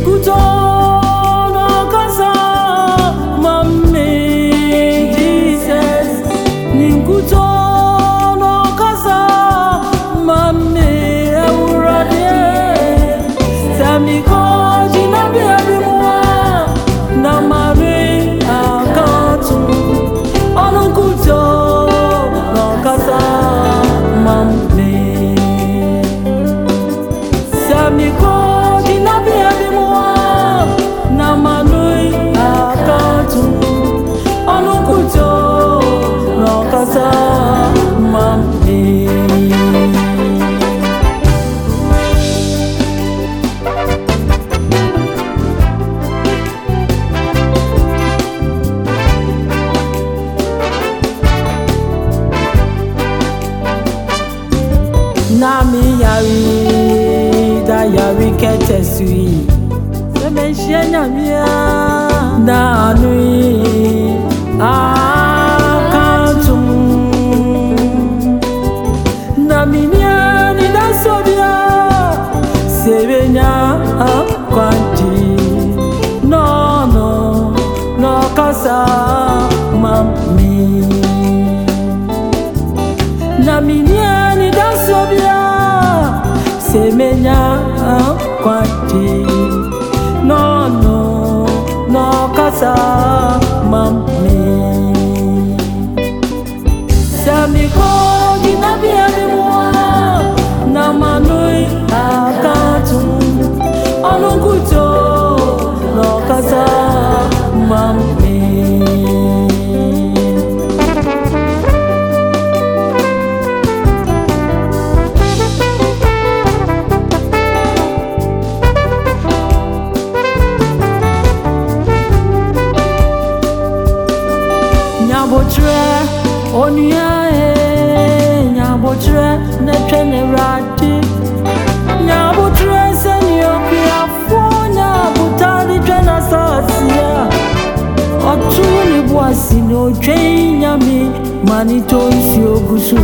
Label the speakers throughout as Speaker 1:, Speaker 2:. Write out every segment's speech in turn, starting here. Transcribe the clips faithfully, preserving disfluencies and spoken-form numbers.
Speaker 1: Ninkuto no kasa mami Jesus. Ninkuto no kasa mami Ewurade. Sami ko jina bi abimwa na mami akatu. Onunkuto no kasa mami. Sami ko jina bi abimwa na mami akatu. Onunkuto no kasa mami. Nami yari da yari ketesui semeshenya mia na nui akantum nami ni da sobia sebenya kwanti no no no kasa mami nami ni da sobia semenya kwanti no no no kasa mami sami ko jina bi abimwa na manui akatu onunkuto no kasa mami. Nyabotre onia e nyabotre ne twene rati nyabotre seni okya fonya butari twena sasia otuni bwasi no twenyami manito nsiogusu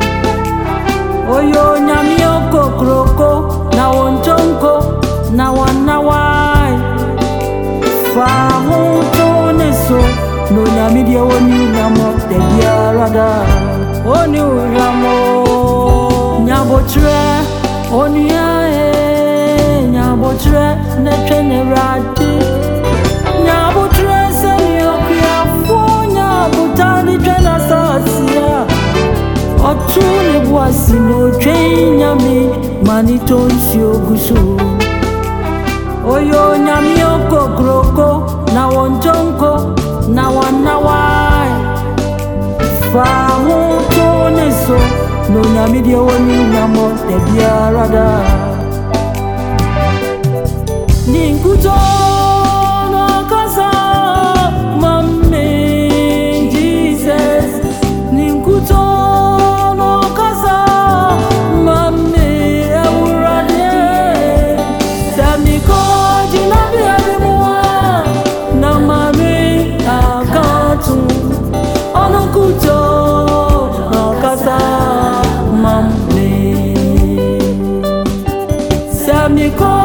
Speaker 1: oyo nyami okokroko na wontonko na wanawai fa hutoneso no nyami dia woni namo de diarada oni uramo nyabotre onia e nyabotre ne twene rati nyabotre seni okya fonya butani twena sasia otuni bwasi no twenyami manito nsiogusu oyo nyami okokroko na wontonko na wanawai fa hutoneso no nyami dia woni namo de diarada ninkuto no kasa mami Jesus. Ninkuto no kasa mami Ewurade. Sami ko jina bi abimwa na mami akatu. Onunkuto no kasa mami. Sami ko